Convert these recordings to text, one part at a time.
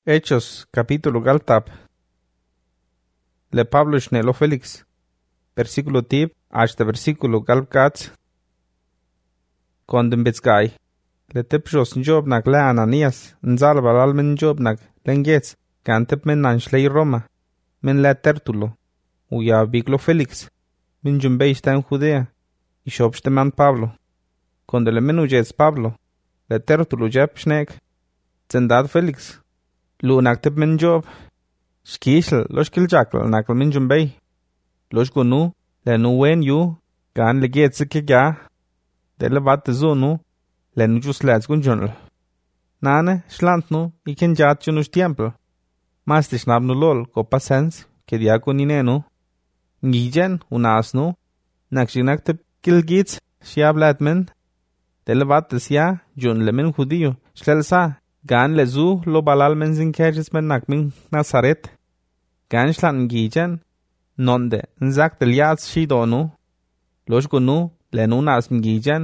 Hechos, capítulo galtap. Le Pablo shnelo Felix. Versículo tip hasta versículo galpkats. Kondem betsgai. Le tipjos njob nak le Ananias. Nzalbal almen njob nak lengets. Kantep men nanshlei Roma. Men le Tertulo. Uya biglo Felix. Min jumbei en Judea. Y shobsteman Pablo. Konde le menujets Pablo. Le Tertulo jep shnek. Zendad Felix. Lu naktep men job. Skisel los kiljakl nakl min jumbei. Los gunu le nu wen yu gan le getse kega. De le vat zonu le nu jus lats gunjonl. Nane schlant nu iken jat junus tiempel. Masti schnab nu lol ko pasens ke diako ninenu. Ngijen unas nu naktep kilgits shiablat men. De le vat sia jun le men judío shlelsa. Gan lezu lo balal men zinkejes men nak min Nazaret. Gan shlan gijen nonde nzak del yats shidonu. Los gunu lenu nas gijen.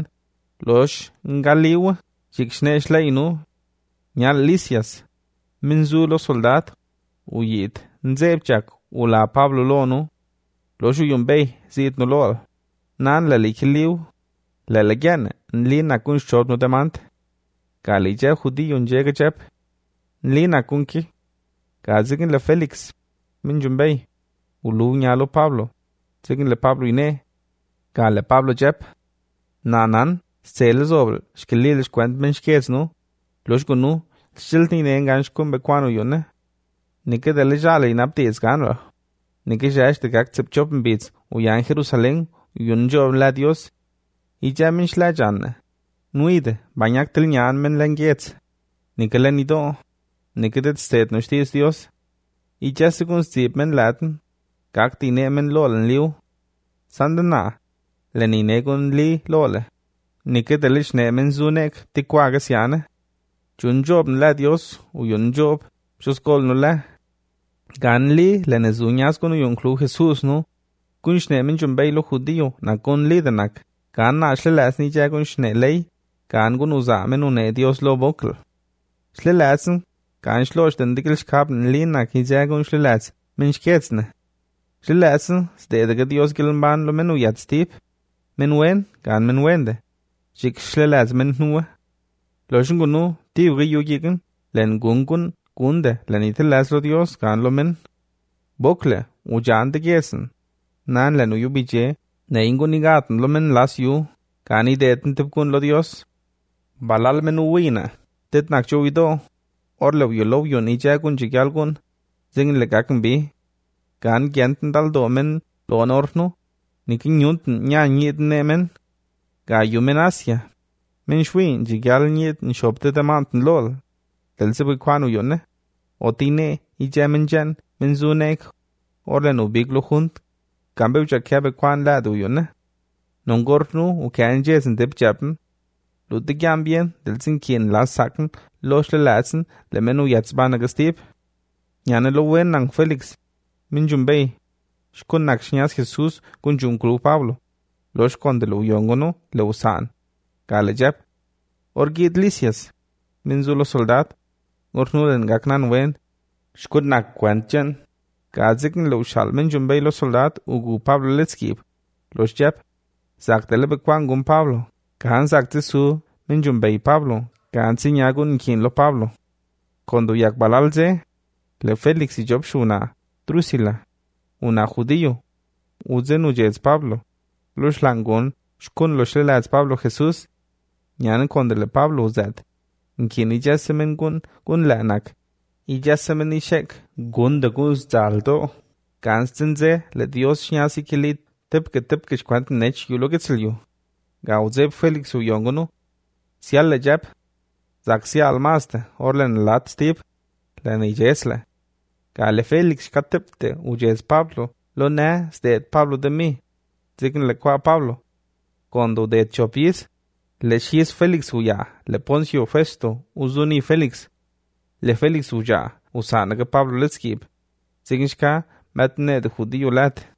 Los ngaliw jikshne shleinu. Nyal Lisias. Minzu lo soldat. Uyit nzebchak ula Pablo lonu. Los uyumbey zit no lol. Nan lelikiliw. Lelegen nli nakun shod no demant. Kalije judío njege jep. Nlina kunki. Kazigin le Felix. Min jumbei. Ulu nyalo Pablo. Zigin le Pablo ine. Kale Pablo jep. Nanan. Sele zobel. Shkelil shkwent men shkets nu. Los gunu. Shilti ne ngan shkum bekwanu yone. Nike dele jale inaptiz ganra. Nike jash de gak zip choppen beats. Uyan Jerusalem. Uyun job la Dios. Ija min shlajanne. Nuide, banyak tilnyan men lengets. Nikelen ido. Nikedet sted no stis Dios. Ija segun stip men latin. Gak dine men lolen liu. Sandana. Lenine gun li lole. Nikedelish ne men zunek tikwagas yane. Jun job la Dios. Uyun job. Shuskol no la. Gan li lene zunyas gun uyun klu Jesus no. Kunshne men jumbei lo judío na gun li denak. Gan na shlelas ni jagun shne lei. Gan gun uzamen une Dios lo bokl. Shlelasen, gan shlosh den dikilshkaben lina ki jagun shlelats, min shketsne. Shlelasen, stedege Dios gilmban lo menu yatstip. Men wen, gan men wende. Shik shlelats men nuwe. Loshin gunu, tivri yugigen, len gungun, gunde, len itelas lo Dios, gan lo men. Bokle, ujan de gesen. Nan len uyubije, ne ingun igaten lo men las yu, gan ideten tipkun lo Dios. Balal men uwina, tit nak chowido, orlew yo ni jagun jigalgun, zingin legaken bi, gan gienten dal do men loon orfnu, nikin yunten nya nyeten nemen, ga yumen Asia, men shwin jigal nyeten shopte de manten lol, del se kwanu yonne, otine i jamen jan, men zunek, orlen ubiglo hunt, gambe ujakebe kwan ladu yonne, nongorfnu u kan jesen dip jappen, Lute gambien, del zinkien las sacken, los le latsen, le menu yatsbana gestip. Nyane lo wen nang Felix. Min jumbei. Shkun nak shnyas Jesus kun junklu Pablo. Los konde lo yongono le usan. Kale jep. Orgid Lisias. Min zulo soldat. Ornulen gaknan wen. Shkun nak kwentjen. Kazikin lo shal min jumbei lo soldat ugu Pablo letskip. Los jep. Zaktele bekwangum Pablo. Kahan sagte su min jumbei Pablo, kahan sinyagun kin lo Pablo. Kondo yak balalze, le Felix y job shuna, Drusila, una judío, uzen ujets Pablo. Lo shlangun, shkun lo shlelats Pablo Jesus, nyan konde le Pablo uzet. Nkin i jasemen gun lanak, i jasemen i shek, gun de guz zaldo. Ganstenze le Dios shnyasi kilit, tipke shkwant nech yulo getzelyu. Gauzeb Felix u yongonu, sial le jep, zak sial maste, orlen lat stip, len i jesle. Gale Felix katipte u jes Pablo, lo ne sted Pablo de mi, zikin le qua Pablo. Kondo de chopis, le shies Felix u ya, le Poncio Festo, uzuni Felix. Le Felix u ya, usanage Pablo letskip, zikin shka, metne de judío lat.